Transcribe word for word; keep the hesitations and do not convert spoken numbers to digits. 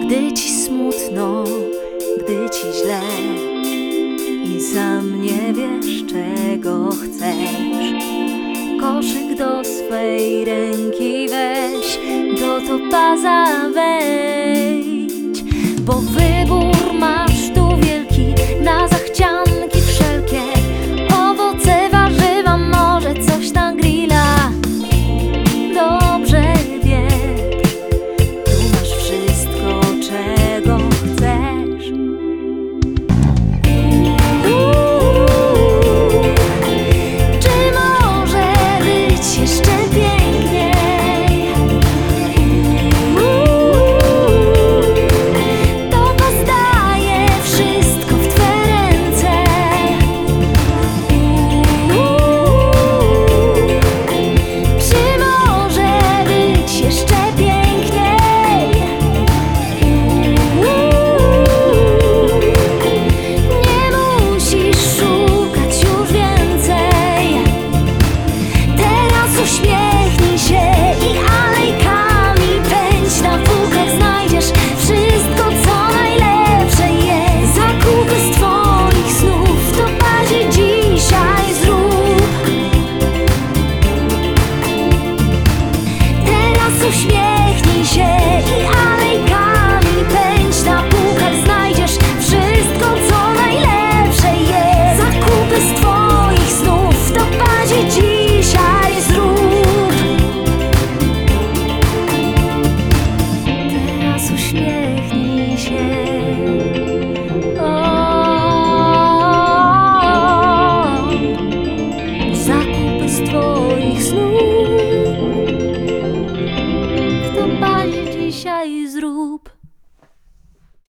Gdy ci smutno, gdy ci źle i sam nie wiesz, czego chcesz, koszyk do swej ręki weź, do topaza wejdź, bo wybór masz tu wielki, na zachcianki wszelkie, owoce, warzywa, może coś na grilla. Dobrze wiesz, tu masz wszystko, czego chcesz. Uuu, czy może być jeszcze piękniej? Uuu, topas daje wszystko w twe ręce. Uuu, czy może być jeszcze piękniej? Uuu, nie musisz szukać już więcej. Teraz uśmiechnij się i alejkami pędź. Na półkach znajdziesz wszystko, co najlepsze jest. Zakupy z twoich snów w topazie dzisiaj zrób. Teraz uśmiechnij się i alejkami pędź. Na półkach znajdziesz wszystko, co najlepsze jest. Zakupy z twoich snów w topazie dzisiaj zrób. Teraz uśmiechnij się. O, zakupy z twoich snów w topazie dzisiaj zrób.